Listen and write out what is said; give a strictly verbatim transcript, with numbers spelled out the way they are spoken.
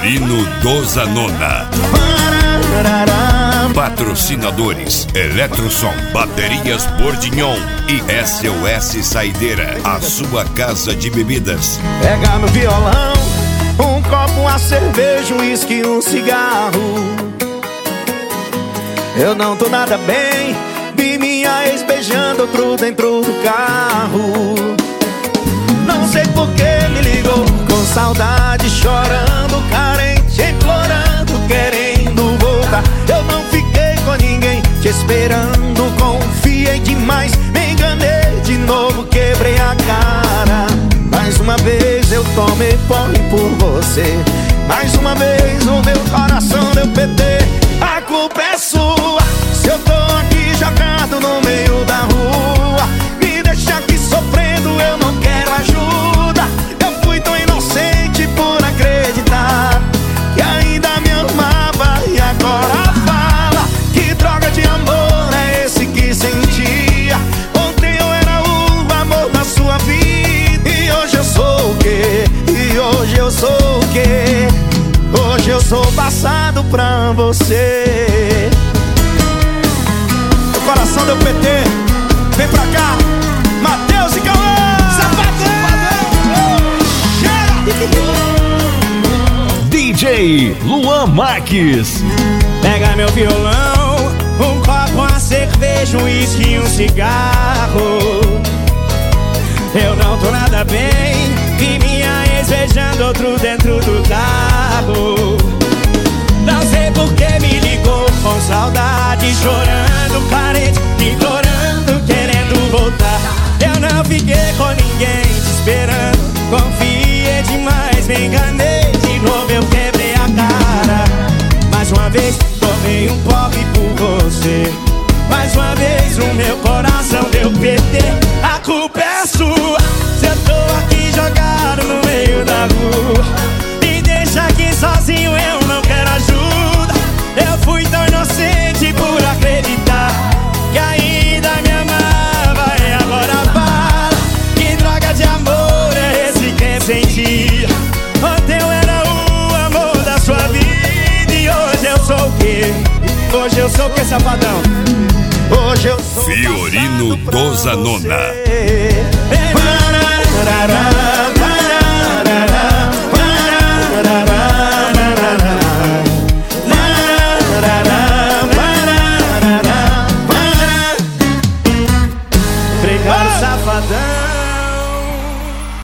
Fiorino do Zanona. Patrocinadores: Eletrosom, Baterias Bordignon e S O S Saideira, a sua casa de bebidas. Pega meu violão, um copo, uma cerveja, um uísque, um cigarro. Eu não tô nada bem, vi minha ex beijando outro dentro do carro. Não sei por que me ligou, com saudade, chorando, carente, implorando, querendo voltar. Eu não fiquei com ninguém, te esperando, confiei demais, me enganei de novo, quebrei a cara. Mais uma vez eu tomei porre por você, mais uma vez o meu coração deu P T. A culpa é sua, se eu tô aqui jogado no meio da rua. Me deixa aqui sofrendo, eu não quero ajuda. Eu fui tão inocente por acreditar que ainda me amava, e agora fala que droga de amor é esse que sentia. Ontem eu era o amor da sua vida, e hoje eu sou o quê? E hoje eu sou o quê? Hoje eu sou passado pra você. Meu coração deu P T, vem pra cá, Matheus e Cauã. Safadão! D J Luan Marques. Pega meu violão, um copo, uma cerveja, um uísque e um cigarro. Eu não tô nada bem, vi minha ex beijando outro dentro do carro. Não sei por que me ligou, com saudade, chorando, carente, implorando, querendo voltar. Eu não fiquei com ninguém, te esperando, confiei demais, me enganei de novo, eu quebrei a cara. Mais uma vez tomei um pobre por você, mais uma vez o meu coração deu P T. A culpa é sua, se eu tô aqui jogado no meio da rua. Me deixa aqui sozinho, eu não quero ajuda. Eu fui tão inocente por acreditar que ainda me amava, e agora fala que droga de amor é esse que sentia. Ontem eu era o amor da sua vida, e hoje eu sou o quê? Hoje eu sou o quê, safadão? Hoje eu sou Fiorino do Zanona.